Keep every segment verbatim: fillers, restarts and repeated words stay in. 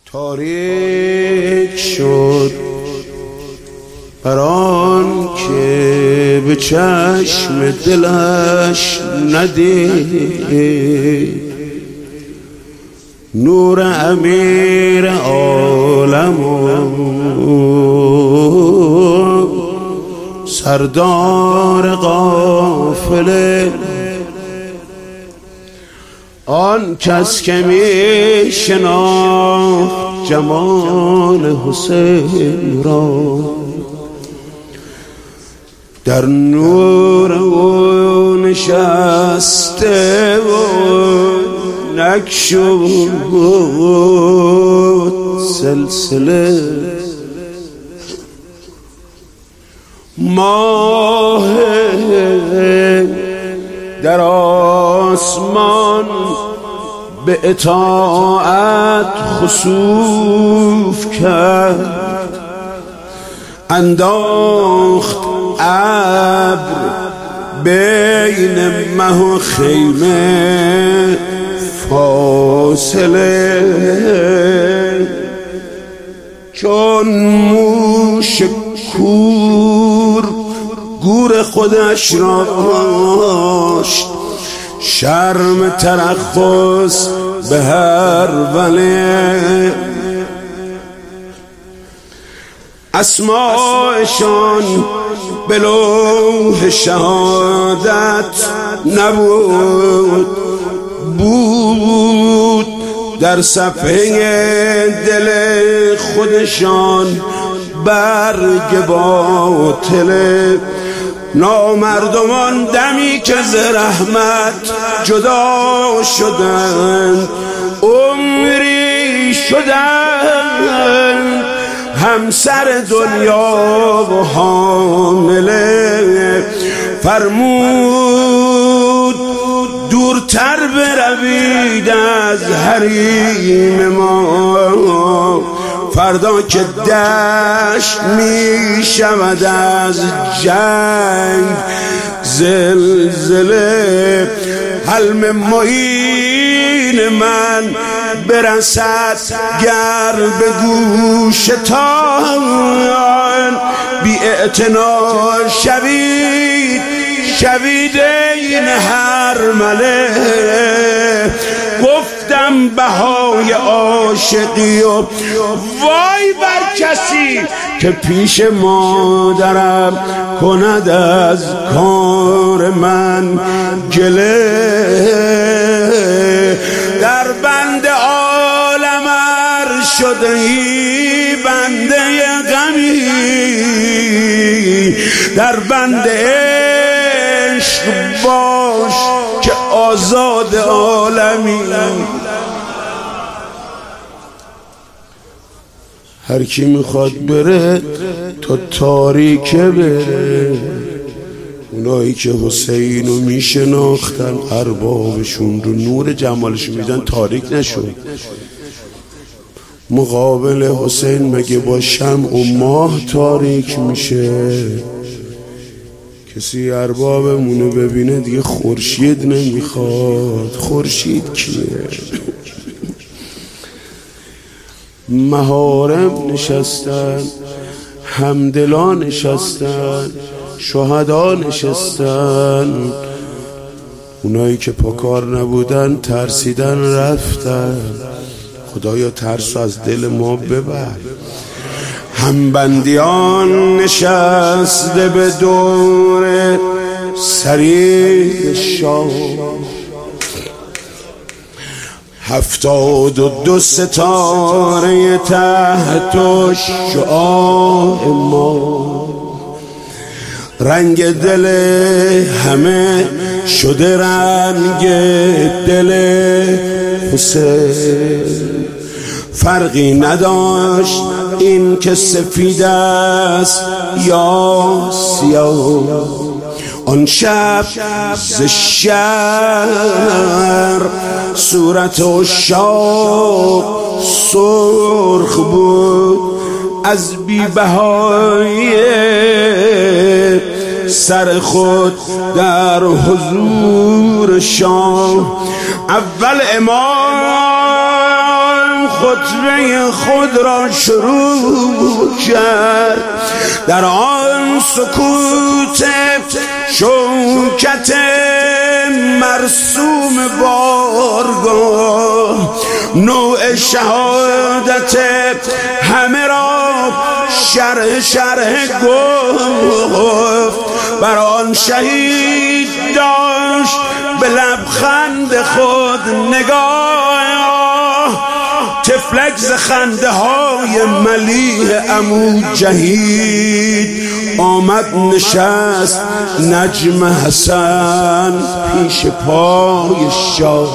تاریک شد بران که به چشم دلش ندید نور امیر عالم و سردار قافله، آن کس که می شناخت جمال حسین را در نور او نشسته و نگشود سلسله. ماه در آسمان به اطاعت خسوف کرد، انداخت ابر بین مه و خیمه فاصله، چون موش کور گور خودش را داشت، شرم ترخص به هر وله. اسمایشان به لوح شهادت نبود، بود در صفحه دل خودشان برگ باطله. نامردمان دمی که ز رحمت جدا شدند، عمری شدند همسر دنیا و حامله. فرمود دورتر بروید از حریم ما، فردا که دشت می شود از جنگ زلزله. حلم معین من برسد گر به گوشتان، بی اعتنا شوید شوید این هرمله. گفتم بهای عاشقی و وای بر کسی که پیش مادرم کند از کار من گله. در بند عالم ار شده ای بنده غمی، در بند عشق باش که آزاد عالمی. هر کی میخواد بره تا تاریکه بره، اونایی که حسینو میشناختن اربابشون رو نور جمالشون میدن تاریک نشد. مقابل حسین مگه با شمع و ماه تاریک میشه؟ کسی اربابمونو ببینه دیگه خورشید نمیخواد. خورشید کیه؟ محارم نشستن، همدلا نشستن، شهدا نشستن، اونایی که پاکار نبودن ترسیدن رفتن. خدایا ترس از دل ما ببر. همبندیان نشسته به دور سریر شاه، هفتاد و دو ستاره تحت شعاع ما. رنگ دل همه شده رنگ دل حسین، فرقی نداشت این که سفید است یا سیاه. آن شب ز شهر صورت عشاق سرخ بود، از بی بهای سر خود در حضور شاه. اول امام خود خطبه خود را شروع کرد. در آن سکوت شوکت مرسوم بارگاه نوع شهادت همه را شرح شرح گفت. بر آن شهید داشت به لبخند خود نگاه، تفلک ز خنده های ملیح عمو جهید. آمد نشست نجم حسن پیش پای شاه،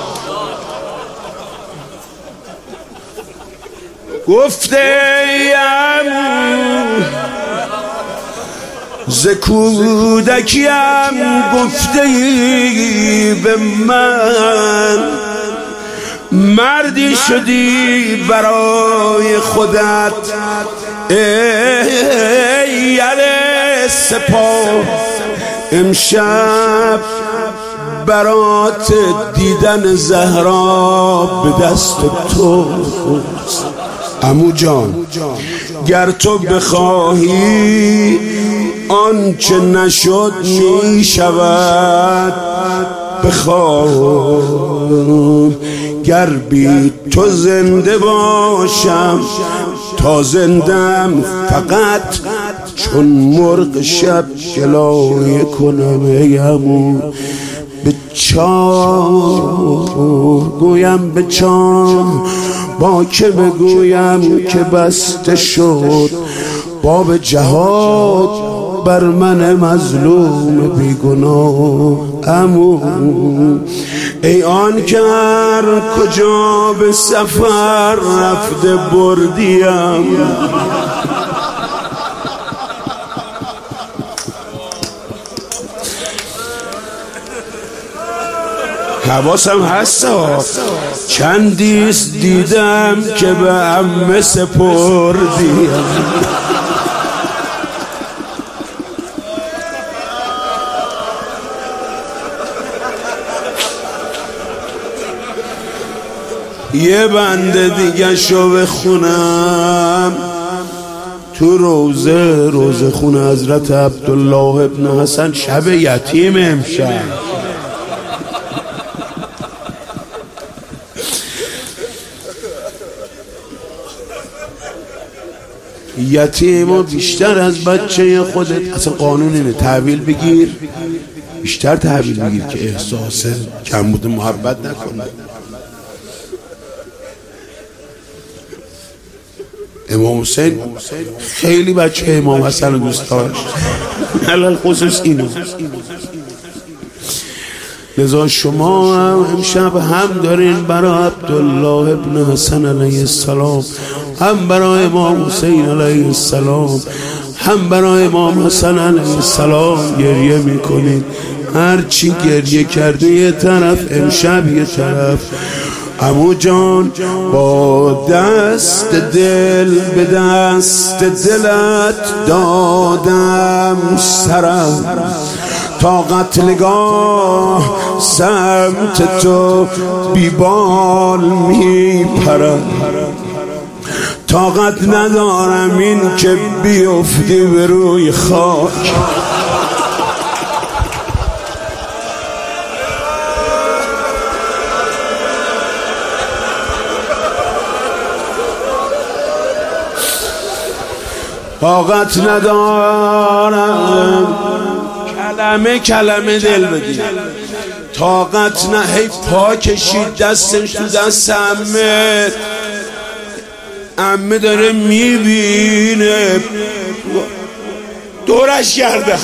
گفته ام ز کودکیم گفته ای به من، مردی شدی برای خودت ای یل سپاه. امشب برات دیدن زهرا به دست تو. عمو جان گر تو بخواهی آنچه نشد می شود، بخواه گر بی تو زنده باشم تا زندم فقط چون مرغ شب گلایه کنم. ای عمو به چاه گویم به چاه، با که بگویم که بسته شد باب جهاد بر من مظلوم بیگناه. عمو ای آن که هر کجا به سفر رفته بردیم، حواسم هست چندیست دیدم که به عمه سپردیم. یه بند دیگه شو بخونم تو روزه روزه خونه حضرت عبدالله ابن حسن شب یتیم امشب. یتیم و بیشتر از بچه خودت، اصلا قانون اینه تحویل بگیر، بیشتر تحویل بگیر که احساس کمبود محبت نکنه. امام حسین خیلی بچه امام حسن رو دوست داشت، علل خصوص اینو. لذا شما هم امشب هم دارین برای عبدالله ابن حسن علیه السلام، هم برای امام حسین علیه السلام، هم برای امام حسن علیه السلام گریه میکنید. هرچی گریه کرده یه طرف، امشب یه طرف. عمو جان با دست دل به دست دلت دادم سرم، تا قتلگاه سمت تو بیبال می پرم. طاقت ندارم این که بیفتی به روی خاک. طاقت ندارم کلمه کلمه دل بگی. طاقت نه هی پا کشید دستش تو دست عمه، عمه داره میبینه دورش کردن.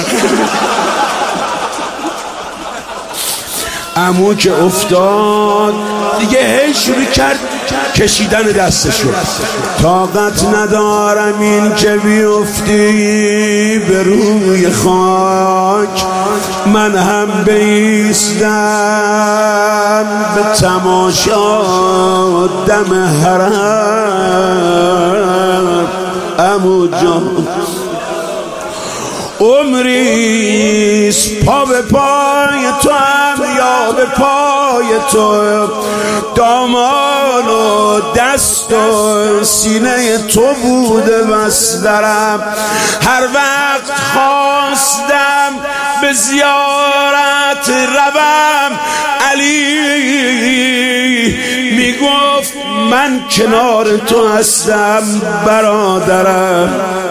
عمو که افتاد دیگه هی شروع کرد کشیدن دستشو. طاقت ندارم این که بیفتی به روی خاک، من هم بایستم به تماشا دم حرم. عمو جان عمریست پا به پای تو هم یا به پای تو، دامان و دست و سینه تو بوده بسترم. هر وقت خواستم به زیارت روم، علی میگفت من کنار تو هستم برادرم.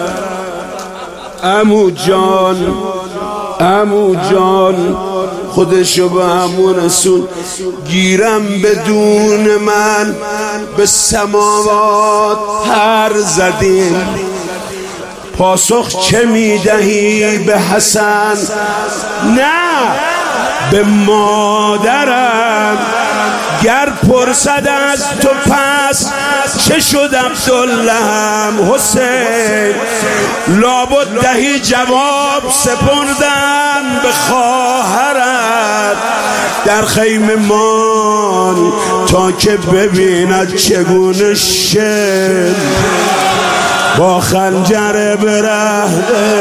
عمو جان عمو جان خودشو به عمو رسول، گیرم بدون من به سماوات پر زدیم. پاسخ چه میدهی به حسن؟ نه به مادرم. گر پرسد از تو پس چه شد عبدالله هم حسین، لابد دهی جواب سپردم به خواهرت در خیمه مان، تا که ببیند چگونه شد با خنجر برهنه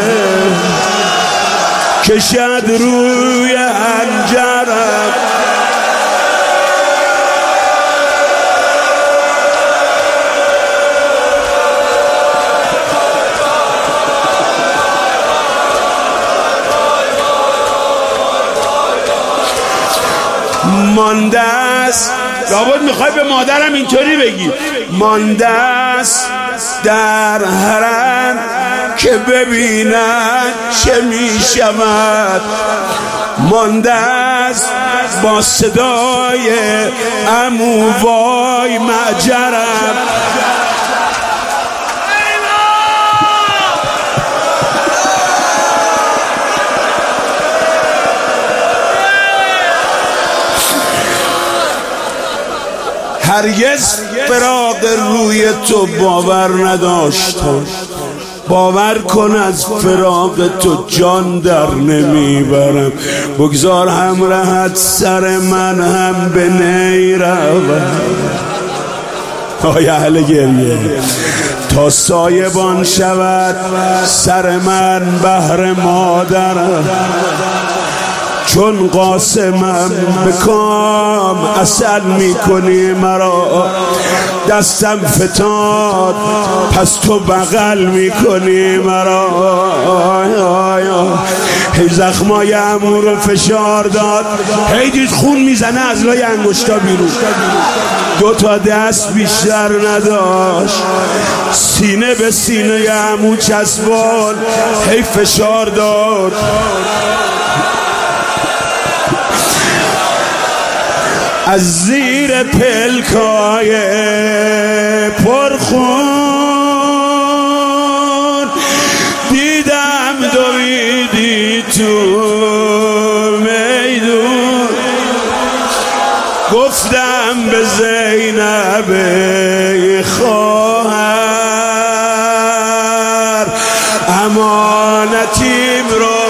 کشد روی حنجرم. مانده است، لابد میخوای به مادرم اینطوری بگی، مانده است در حرم که ببیند چه میشود. مانده است با صدای عمو وای معجرم. هرگز فراق روی تو باور نداشتم، باور کن از فراق تو جان در نمیبرم. بگذار همراهت سر من هم به نی روم. آی اهل گریه، تا سایبان شود سر من بهر مادرم. چون قاسمم به کام اصل میکنی مرا، دستم فتاد پس تو بغل میکنی مرا. هی زخمای عمو رو فشار داد، هی دید خون میزنه از لای انگشتا بیرون، دو تا دست بیشتر نداشت، سینه به سینه عمو چسبان، هی فشار داد. از زیر پلکای پرخون دیدم دویدی تو میدون. گفتم به زینب خواهر امانتیم رو